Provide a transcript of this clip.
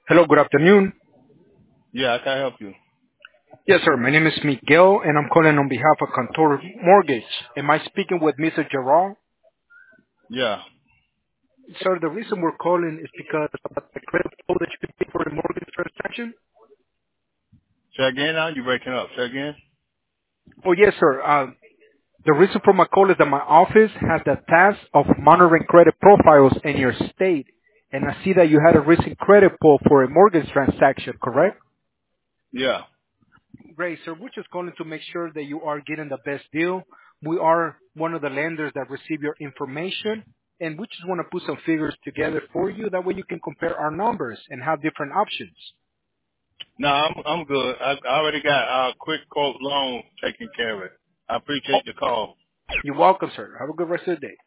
Hello, good afternoon. Yeah, I can help you. Yes, sir. My name is Miguel, and I'm calling on behalf of Contour Mortgage. Am I speaking with Mr. Gerald? Yeah. Sir, the reason we're calling is because of the credit pull that you paid for a mortgage transaction. Say again now? You breaking up. Say again? Oh, yes, sir. The reason for my call is that my office has the task of monitoring credit profiles in your state, and I see that you had a recent credit pull for a mortgage transaction, correct? Yeah. Great, sir. We're just calling to make sure that you are getting the best deal. We are one of the lenders that receive your information, and we just want to put some figures together for you. That way you can compare our numbers and have different options. No, I'm good. I already got a quick quote loan taken care of it. I Oh, appreciate the call. you're welcome, sir. Have a good rest of the day.